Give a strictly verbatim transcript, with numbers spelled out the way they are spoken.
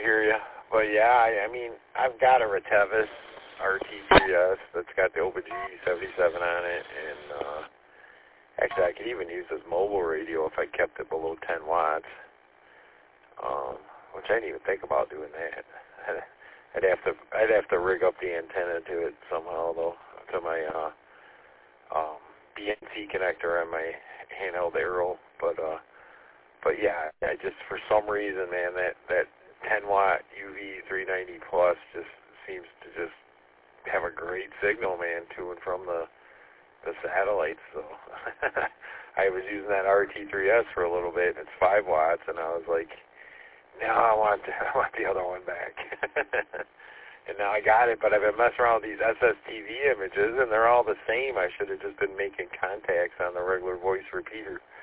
hear you. But yeah, I, I mean, I've got a Retevis R T three S that's got the Opa G seventy-seven on it, and uh, actually I could even use this mobile radio if I kept it below ten watts, um, which I didn't even think about doing that. I'd have to I'd have to rig up the antenna to it somehow though, to my uh, um, B N C connector on my handheld Arrow. But uh, but yeah, I just for some reason, man, that that ten watt U V three ninety plus just seems to just have a great signal, man, to and from the the satellites. So I was using that R T three S for a little bit, and it's five watts, and I was like, no, I want I want the other one back. And now I got it, but I've been messing around with these S S T V images, and they're all the same. I should have just been making contacts on the regular voice repeater.